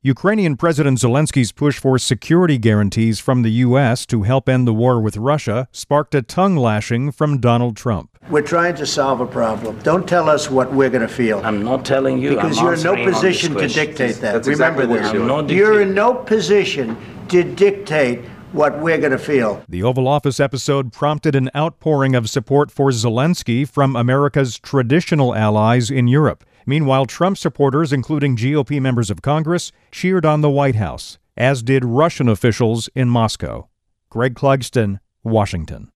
Ukrainian President Zelensky's push for security guarantees from the U.S. to help end the war with Russia sparked a tongue-lashing from Donald Trump. We're trying to solve a problem. Don't tell us what we're going to feel. I'm not telling you. Because you're in no position to dictate that. That's Remember exactly this. You're in no position to dictate what we're going to feel. The Oval Office episode prompted an outpouring of support for Zelensky from America's traditional allies in Europe. Meanwhile, Trump supporters, including GOP members of Congress, cheered on the White House, as did Russian officials in Moscow. Greg Clugston, Washington.